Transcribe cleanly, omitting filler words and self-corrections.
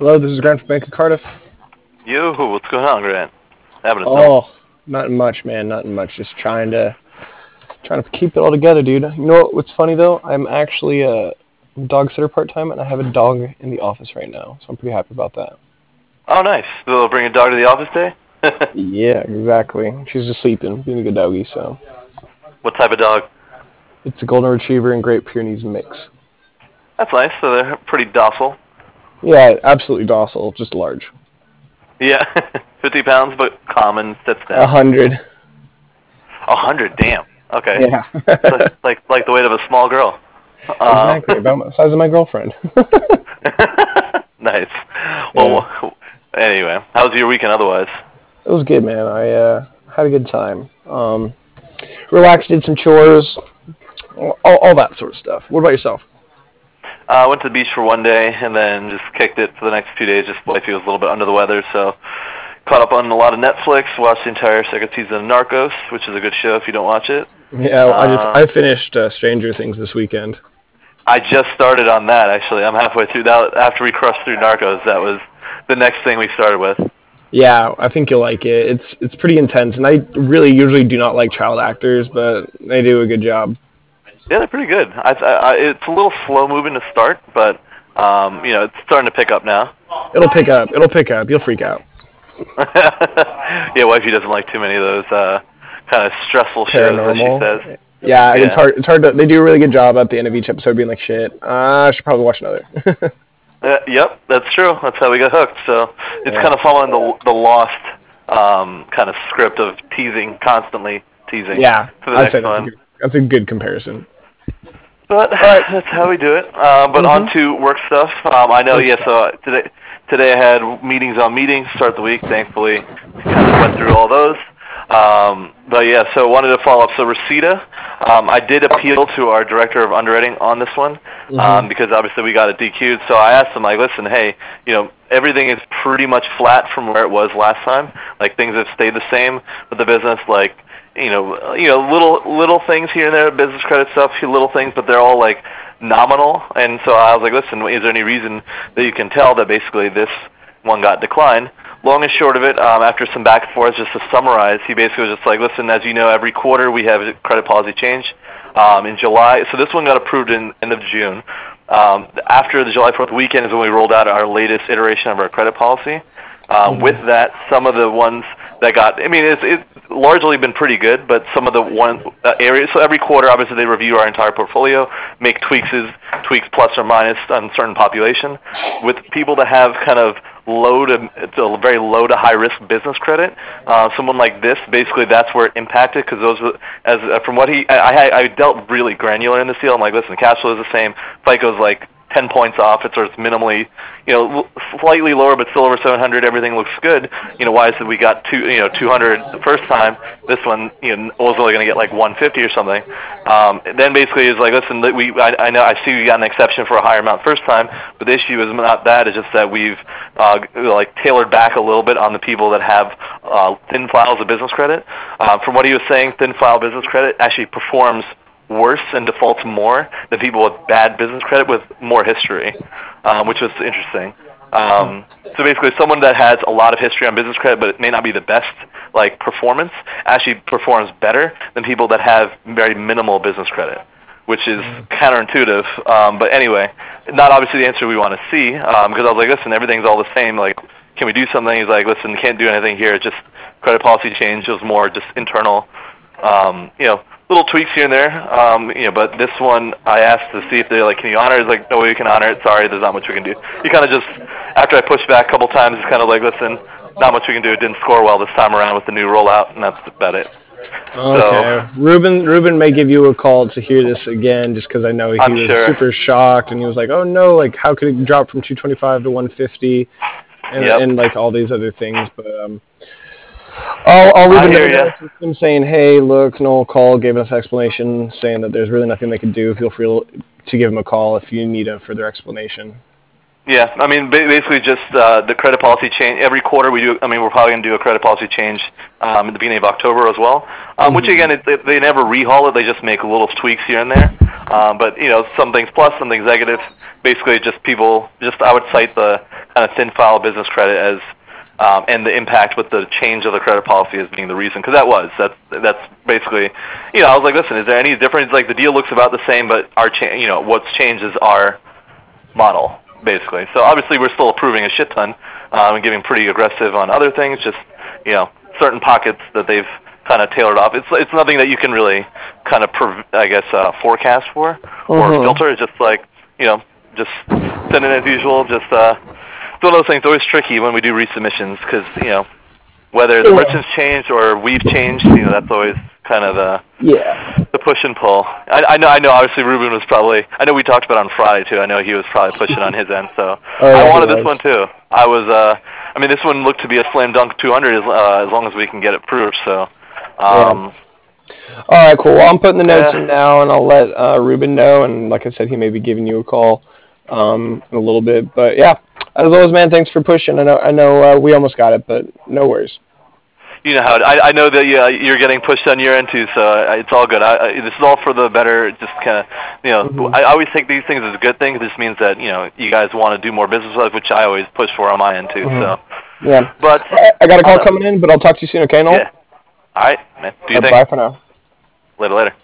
Hello, this is Grant from Bank of Cardiff. Yo, what's going on, Grant? Having a summer. Oh, nothing much, man. Nothing much. Just trying to keep it all together, dude. You know what's funny though? I'm actually a dog sitter part time, and I have a dog in the office right now, so I'm pretty happy about that. Oh, nice. They'll bring a dog to the office day? Yeah, exactly. She's just sleeping, being a good doggy. So What type of dog? it's a golden retriever and Great Pyrenees mix. That's nice. So they're pretty docile. Yeah, absolutely docile, just large. Yeah, 50 pounds, but common, sits A down. hundred. 100, damn. Okay. Yeah. So, like the weight of a small girl. Um, Exactly, about the size of my girlfriend. nice. Yeah. Well, anyway, how was your weekend otherwise? It was good, man. I had a good time. Relaxed, did some chores, all that sort of stuff. What about yourself? I went to the beach for one day and then just kicked it for the next few days. Just wifey was a little bit under the weather, so caught up on a lot of Netflix. Watched the entire second season of Narcos, which is a good show if you don't watch it. Yeah, I Um, finished Stranger Things this weekend. I just started on that actually. I'm halfway through that. After we crushed through Narcos, that was the next thing we started with. Yeah, I think you'll like it. It's pretty intense, and I really usually do not like child actors, but they do a good job. Yeah, they're pretty good. It's a little slow moving to start, but it's starting to pick up now. It'll pick up. It'll pick up. You'll freak out. Yeah, wifey doesn't like too many of those kind of stressful shows, as she says. Paranormal. Yeah, it's Yeah. hard. It's hard to. They do a really good job at the end of each episode, being like, "Shit, I should probably watch another." Yep, that's true. That's how we got hooked. So it's Yeah, kind of following the Lost kind of script of teasing, constantly teasing yeah. for the I'd say next one. that's a good comparison. But All right. that's how we do it. But on Mm-hmm. to work stuff. I know, Work yeah. stuff. So today I had meetings on meetings to start the week. Thankfully, kind of went through all those. But yeah, so wanted to follow up. So Reseda, I did appeal to our director of underwriting on this one Mm-hmm. because obviously we got it DQ'd. So I asked him, like, listen, hey, everything is pretty much flat from where it was last time. Like things have stayed the same with the business, like little things here and there, business credit stuff, little things, but they're all like nominal. And so I was like, listen, is there any reason that you can tell that basically this one got declined? Long and short of it, after some back and forth, just to summarize, he basically was just like, listen, as you know, every quarter we have a credit policy change. In July, so this one got approved in end of June. After the July 4th weekend is when we rolled out our latest iteration of our credit policy. With Mm-hmm. that, some of the ones that got, I mean, it's largely been pretty good, but some of the one areas, so every quarter, obviously, they review our entire portfolio, make tweaks plus or minus on certain population. With people that have kind of it's a very low to high risk business credit, someone like this, basically that's where it impacted because those were, as from what I dealt really granular in this deal. I'm like, listen, cash flow is the same, FICO's like 10 points off. It's minimally, slightly lower, but still over 700. Everything looks good. Why is it we got 200 the first time? This one, was only going to get like 150 or something. Then basically it's like, listen, I know I see we got an exception for a higher amount first time, but the issue is not that. It's just that we've like tailored back a little bit on the people that have thin files of business credit. From what he was saying, thin file business credit actually performs worse and defaults more than people with bad business credit with more history, which was interesting. So basically, someone that has a lot of history on business credit, but it may not be the best like performance, actually performs better than people that have very minimal business credit, which is counterintuitive. But anyway, not obviously the answer we want to see because I was like, listen, everything's all the same. Like, can we do something? He's like, listen, can't do anything here. Just credit policy change. It was more just internal. Little tweaks here and there. But this one, I asked to see if they're like, can you honor it? He's like, no way we can honor it. Sorry, there's not much we can do. He kind of just, after I pushed back a couple times, it's kind of like, listen, not much we can do. It didn't score well this time around with the new rollout, and that's about it. So, Okay, Ruben may give you a call to hear this again, just because I know he I'm was sure. super shocked and he was like, "Oh no, like how could it drop from 225 to 150?" and Yep. and like all these other things. But I'll leave I a hear note in you. our system saying, "Hey, look, Noel called, gave us explanation, saying that there's really nothing they can do. Feel free to give him a call if you need a further explanation." Yeah, I mean, basically just the credit policy change. Every quarter we do, I mean, we're probably going to do a credit policy change at the beginning of October as well, which Hmm. again, they never rehaul it. They just make little tweaks here and there. But, some things plus, some things negative. Basically, just people, I would cite the kind of thin file business credit as and the impact with the change of the credit policy as being the reason, because that's basically, I was like, listen, is there any difference? Like, the deal looks about the same, but what's changed is our model, basically. So obviously we're still approving a shit ton and getting pretty aggressive on other things, just certain pockets that they've kind of tailored off. It's nothing that you can really kind of forecast for or filter. It's just like just send it as usual. Just it's one of those things. Always tricky when we do resubmissions because whether the merchant's changed or we've changed, that's always kind of the push and pull. I know. Obviously, Ruben was probably. I know we talked about it on Friday too. I know he was probably pushing on his end. So I wanted this one too. I was. This one looked to be a slam dunk 200 as long as we can get it proved. So. All right, cool. Well, I'm putting the notes in now, and I'll let Ruben know. And like I said, he may be giving you a call in a little bit. But yeah, as always, man, thanks for pushing. I know we almost got it, but no worries. You know how I know that you're getting pushed on your end too, so it's all good. This is all for the better. Just kind of, I always take these things as a good thing. This means that you guys want to do more business with, which I always push for on my end too. So yeah, but I got a call coming in, but I'll talk to you soon. Okay, Noel? Yeah. All right, man. Do you think? Bye for now. Later.